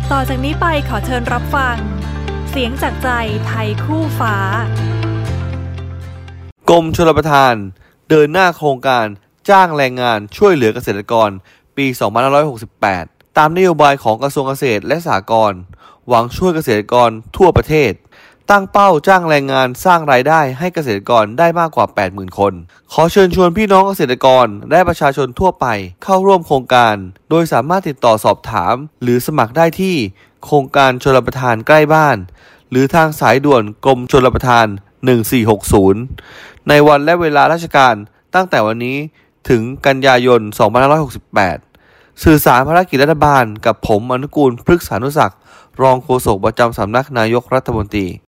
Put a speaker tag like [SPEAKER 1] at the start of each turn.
[SPEAKER 1] ต่อจากนี้ไปขอเชิญรับฟังเสียงจากใจไทยคู่ฟ้าก
[SPEAKER 2] รมชลประทานเดินหน้าโครงการจ้างแรงงานช่วยเหลือเกษตรกรปี2568ตามนโยบายของกระทรวงเกษตรและสหกรณ์หวังช่วยเกษตรกรทั่วประเทศตั้งเป้าจ้างแรงงานสร้างรายได้ให้เกษตรกรได้มากกว่า 80,000 คนขอเชิญชวนพี่น้องเกษตรกรและประชาชนทั่วไปเข้าร่วมโครงการโดยสามารถติดต่อสอบถามหรือสมัครได้ที่โครงการชลประทานใกล้บ้านหรือทางสายด่วนกรมชลประทาน1460ในวันและเวลาราชการตั้งแต่วันนี้ถึงกันยายน2568สื่อสารภารกิจรัฐบาลกับผมอนุกูล พฤกษานุศักดิ์รองโฆษกประจำสำนักนายกรัฐมนตรี